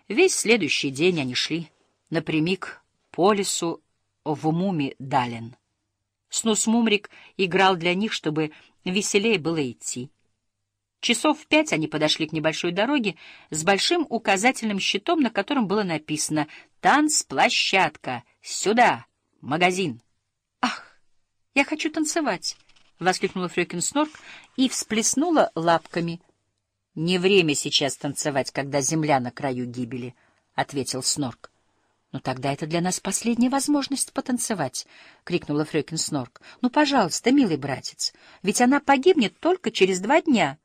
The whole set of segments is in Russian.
Весь следующий день они шли напрямик по лесу в Муми-Дален. Снус-Мумрик играл для них, чтобы веселее было идти. Часов в 5 они подошли к небольшой дороге с большим указательным щитом, на котором было написано «Танцплощадка! Сюда! Магазин!» «Ах, я хочу танцевать!» — воскликнула фрёкин Снорк и всплеснула лапками. «Не время сейчас танцевать, когда земля на краю гибели», — ответил Снорк. «Ну тогда это для нас последняя возможность потанцевать», — крикнула фрёкин Снорк. «Ну, пожалуйста, милый братец, ведь она погибнет только через 2 дня».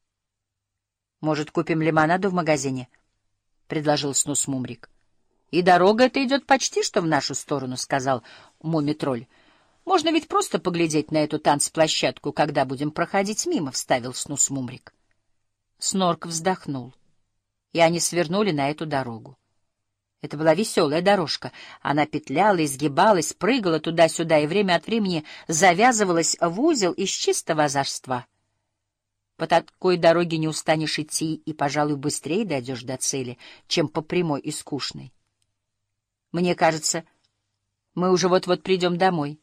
«Может, купим лимонаду в магазине?» — предложил Снус-Мумрик. «И дорога эта идет почти что в нашу сторону», — сказал Муми-тролль. «Можно ведь просто поглядеть на эту танцплощадку, когда будем проходить мимо», — вставил Снус-Мумрик. Снорк вздохнул, и они свернули на эту дорогу. Это была веселая дорожка. Она петляла, изгибалась, прыгала туда-сюда и время от времени завязывалась в узел из чистого озорства. По такой дороге не устанешь идти и, пожалуй, быстрее дойдешь до цели, чем по прямой и скучной. Мне кажется, мы уже вот-вот придем домой.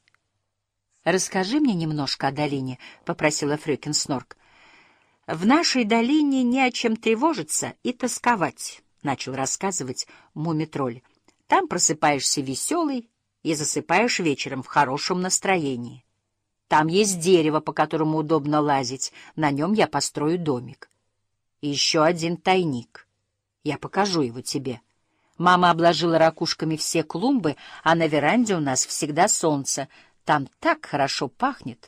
— Расскажи мне немножко о долине, — попросила фрёкин Снорк. — В нашей долине не о чем тревожиться и тосковать, — начал рассказывать Муми-тролль. — Там просыпаешься веселый и засыпаешь вечером в хорошем настроении. Там есть дерево, по которому удобно лазить, на нем я построю домик. И еще один тайник. Я покажу его тебе. Мама обложила ракушками все клумбы, а на веранде у нас всегда солнце. Там так хорошо пахнет.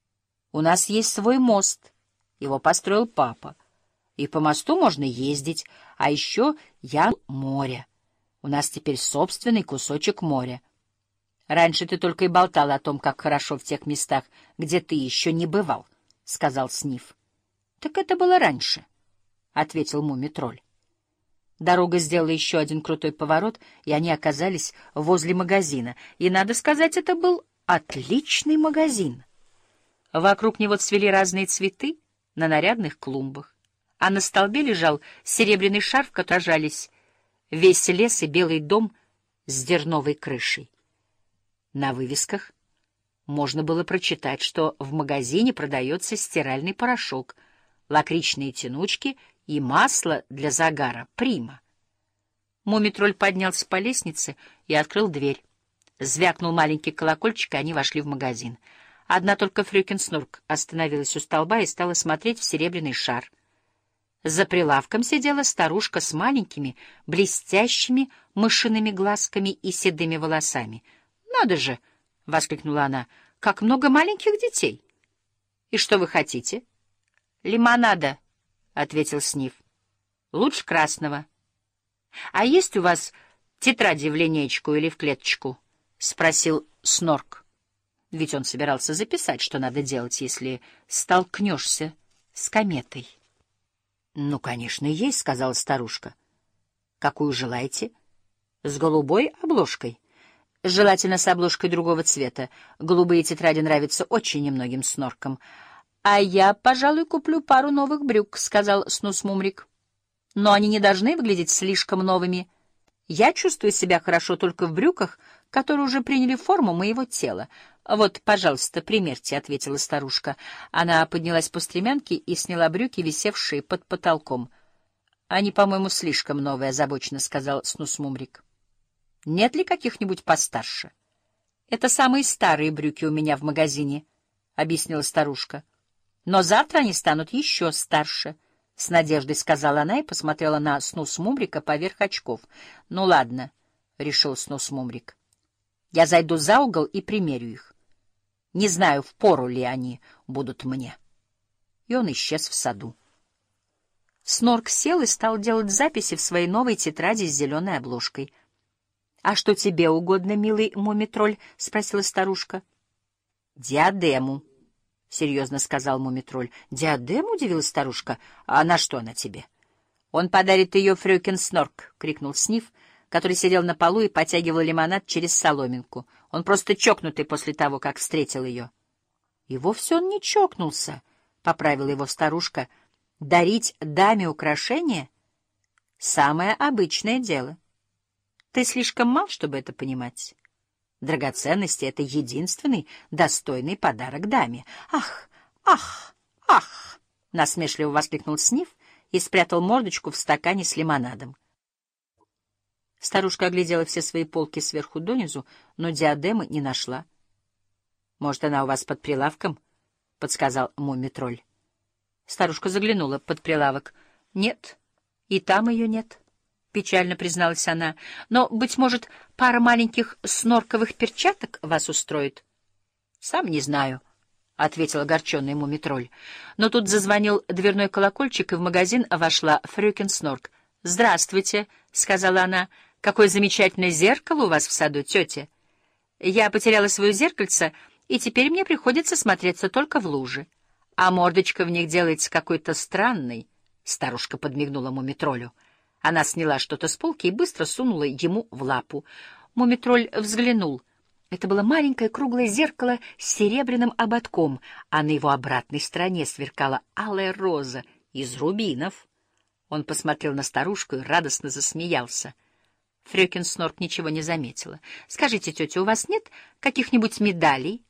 У нас есть свой мост. Его построил папа. И по мосту можно ездить. А еще море. У нас теперь собственный кусочек моря. Раньше ты только и болтал о том, как хорошо в тех местах, где ты еще не бывал, — сказал Сниф. — Так это было раньше, — ответил Муми-тролль. Дорога сделала еще один крутой поворот, и они оказались возле магазина. И, надо сказать, это был отличный магазин. Вокруг него цвели разные цветы на нарядных клумбах, а на столбе лежал серебряный шар, в котором отражались весь лес и белый дом с дерновой крышей. На вывесках можно было прочитать, что в магазине продается стиральный порошок, лакричные тянучки и масло для загара «Прима». Муми-тролль поднялся по лестнице и открыл дверь. Звякнул маленький колокольчик, и они вошли в магазин. Одна только фрёкин Снорк остановилась у столба и стала смотреть в серебряный шар. За прилавком сидела старушка с маленькими, блестящими мышиными глазками и седыми волосами. «Надо же!» — воскликнула она. «Как много маленьких детей!» «И что вы хотите?» «Лимонада», — ответил Сниф. «Лучше красного». «А есть у вас тетради в линеечку или в клеточку?» — спросил Снорк. Ведь он собирался записать, что надо делать, если столкнешься с кометой. «Ну, конечно, есть», — сказала старушка. «Какую желаете?» «С голубой обложкой». «Желательно с обложкой другого цвета. Голубые тетради нравятся очень немногим Сноркам». «А я, пожалуй, куплю пару новых брюк», — сказал Снус-Мумрик. «Но они не должны выглядеть слишком новыми. Я чувствую себя хорошо только в брюках, которые уже приняли форму моего тела. Вот, пожалуйста, примерьте», — ответила старушка. Она поднялась по стремянке и сняла брюки, висевшие под потолком. «Они, по-моему, слишком новые», — озабоченно сказал Снус-Мумрик. «Нет ли каких-нибудь постарше?» «Это самые старые брюки у меня в магазине», — объяснила старушка. «Но завтра они станут еще старше», — с надеждой сказала она и посмотрела на Снус-Мумрика поверх очков. «Ну ладно», — решил Снус-Мумрик. «Я зайду за угол и примерю их. Не знаю, впору ли они будут мне». И он исчез в саду. Снорк сел и стал делать записи в своей новой тетради с зеленой обложкой. «А что тебе угодно, милый Муми-тролль?» — спросила старушка. «Диадему», — серьезно сказал Муми-тролль. «Диадему?» — удивилась старушка. «А на что она тебе?» «Он подарит ее фрёкин Снорк», — крикнул Сниф, который сидел на полу и потягивал лимонад через соломинку. «Он просто чокнутый после того, как встретил ее». «И вовсе он не чокнулся», — поправила его старушка. «Дарить даме украшения Самое обычное дело. Ты слишком мал, чтобы это понимать. Драгоценности — это единственный достойный подарок даме. Ах, ах, ах! — насмешливо воскликнул Сниф и спрятал мордочку в стакане с лимонадом. Старушка оглядела все свои полки сверху донизу, но диадемы не нашла. — Может, она у вас под прилавком? — подсказал Мумий-тролль. Старушка заглянула под прилавок. — Нет, и там ее нет, — печально призналась она. — Но, быть может, пара маленьких снорковых перчаток вас устроит? — Сам не знаю, — ответил огорченный Мумий-тролль. Но тут зазвонил дверной колокольчик, и в магазин вошла Фрёкин Снорк. — Здравствуйте, — сказала она. — Какое замечательное зеркало у вас в саду, тетя. Я потеряла свое зеркальце, и теперь мне приходится смотреться только в луже. А мордочка в них делается какой-то странной. Старушка подмигнула Мумий-троллю. Она сняла что-то с полки и быстро сунула ему в лапу. Мумий-тролль взглянул. Это было маленькое круглое зеркало с серебряным ободком, а на его обратной стороне сверкала алая роза из рубинов. Он посмотрел на старушку и радостно засмеялся. Фрёкин Снорк ничего не заметила. — Скажите, тетя, у вас нет каких-нибудь медалей?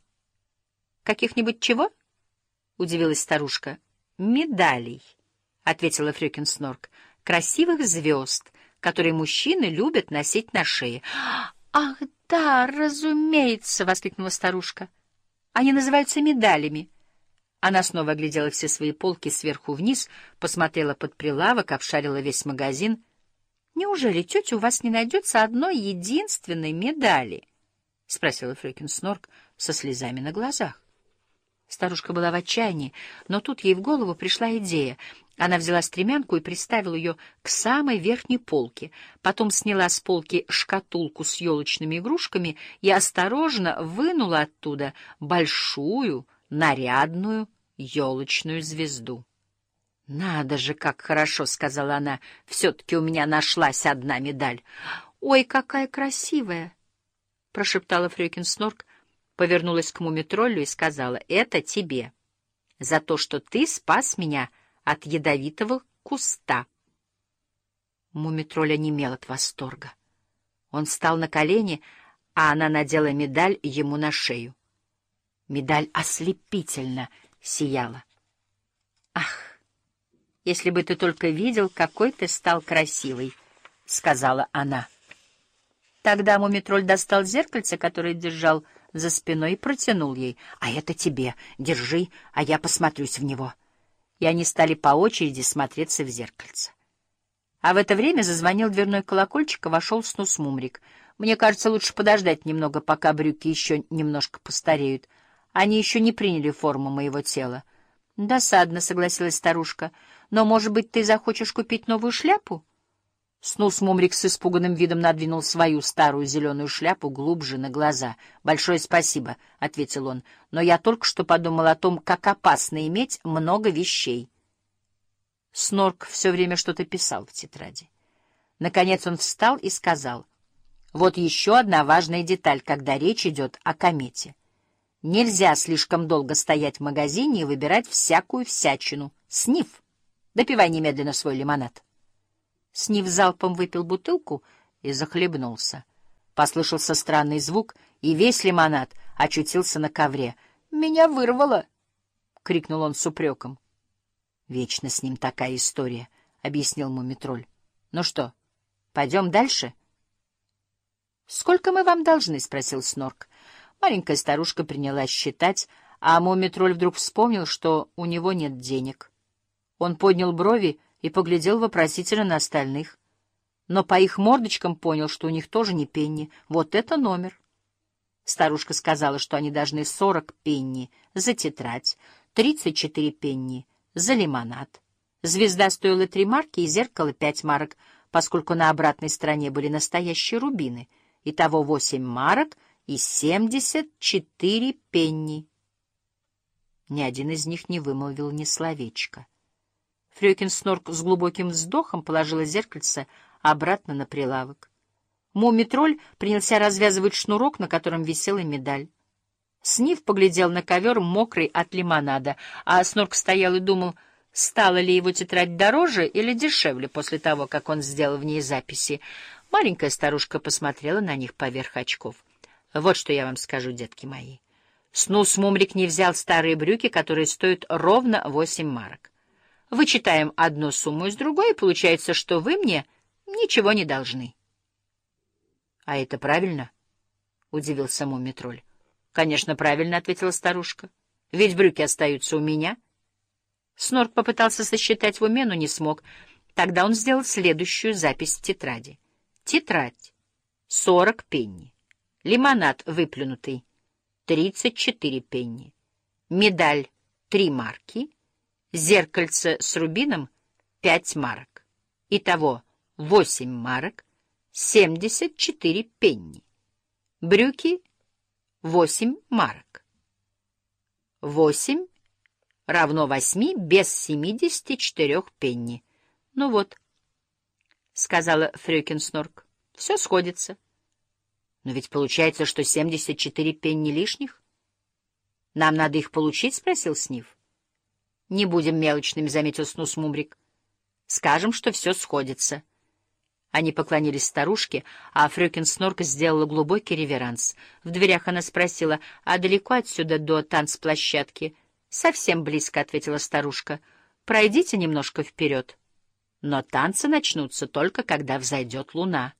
— Каких-нибудь чего? — удивилась старушка. — Медалей, — ответила Фрёкин Снорк. — Красивых звезд, которые мужчины любят носить на шее. — Ах, да, разумеется, — воскликнула старушка. — Они называются медалями. Она снова оглядела все свои полки сверху вниз, посмотрела под прилавок, обшарила весь магазин. — Неужели, тетя, у вас не найдется одной единственной медали? — спросила Фрёкин Снорк со слезами на глазах. Старушка была в отчаянии, но тут ей в голову пришла идея. Она взяла стремянку и приставила ее к самой верхней полке, потом сняла с полки шкатулку с елочными игрушками и осторожно вынула оттуда большую, нарядную елочную звезду. — Надо же, как хорошо, — сказала она, — все-таки у меня нашлась одна медаль. — Ой, какая красивая! — прошептала Фрёкин Снорк, повернулась к Мумий-троллю и сказала: — Это тебе, за то, что ты спас меня от ядовитого куста. Мумий-тролль онемел от восторга. Он встал на колени, а она надела медаль ему на шею. Медаль ослепительно сияла. — Ах, если бы ты только видел, какой ты стал красивый, — сказала она. Тогда Мумий-тролль достал зеркальце, которое держал за спиной, и протянул ей. — А это тебе. Держи, а я посмотрюсь в него. И они стали по очереди смотреться в зеркальце. А в это время зазвонил дверной колокольчик, и вошел Снус-Мумрик. — Мне кажется, лучше подождать немного, пока брюки еще немножко постареют. Они еще не приняли форму моего тела. — Досадно, — согласилась старушка. — Но, может быть, ты захочешь купить новую шляпу? Снус-Мумрик с испуганным видом надвинул свою старую зеленую шляпу глубже на глаза. — Большое спасибо, — ответил он, — но я только что подумал о том, как опасно иметь много вещей. Снорк все время что-то писал в тетради. Наконец он встал и сказал: — Вот еще одна важная деталь, когда речь идет о комете. Нельзя слишком долго стоять в магазине и выбирать всякую всячину. Сниф, допивай немедленно свой лимонад. Сниф залпом выпил бутылку и захлебнулся. Послышался странный звук, и весь лимонад очутился на ковре. — Меня вырвало! — крикнул он с упреком. — Вечно с ним такая история, — объяснил Мумий-тролль. — Ну что, пойдем дальше? — Сколько мы вам должны? — спросил Снорк. Маленькая старушка принялась считать, а Мумий-тролль вдруг вспомнил, что у него нет денег. Он поднял брови и поглядел вопросительно на остальных. Но по их мордочкам понял, что у них тоже не пенни. Вот это номер. Старушка сказала, что они должны 40 пенни за тетрадь, 34 пенни за лимонад. Звезда стоила 3 марки и зеркало 5 марок, поскольку на обратной стороне были настоящие рубины. Итого 8 марок и 74 пенни. Ни один из них не вымолвил ни словечка. Фрёкин Снорк с глубоким вздохом положила зеркальце обратно на прилавок. Мумий-тролль принялся развязывать шнурок, на котором висела медаль. Сниф поглядел на ковер, мокрый от лимонада, а Снорк стоял и думал, стала ли его тетрадь дороже или дешевле после того, как он сделал в ней записи. Маленькая старушка посмотрела на них поверх очков. Вот что я вам скажу, детки мои. Снус-Мумрик не взял старые брюки, которые стоят ровно 8 марок. Вычитаем одну сумму из другой, и получается, что вы мне ничего не должны. — А это правильно? — удивился Мумий-тролль. — Конечно, правильно, — ответила старушка. — Ведь брюки остаются у меня. Снорк попытался сосчитать в уме, но не смог. Тогда он сделал следующую запись в тетради. Тетрадь. 40 пенни. Лимонад выплюнутый. 34 пенни. Медаль 3 марки. Зеркальце с рубином 5 марок. Итого 8 марок, 74 пенни. Брюки 8 марок. 8 равно 8 без 74 пенни. Ну вот, — сказала фрёкин Снорк, — все сходится. Но ведь получается, что 74 пенни лишних. Нам надо их получить, — спросил Сниф. Не будем мелочными, — заметил Снус-Мумрик. Скажем, что все сходится. Они поклонились старушке, а фрёкин Снорк сделала глубокий реверанс. В дверях она спросила: «А далеко отсюда до танцплощадки?» «Совсем близко», — ответила старушка. «Пройдите немножко вперед. Но танцы начнутся только когда взойдет луна».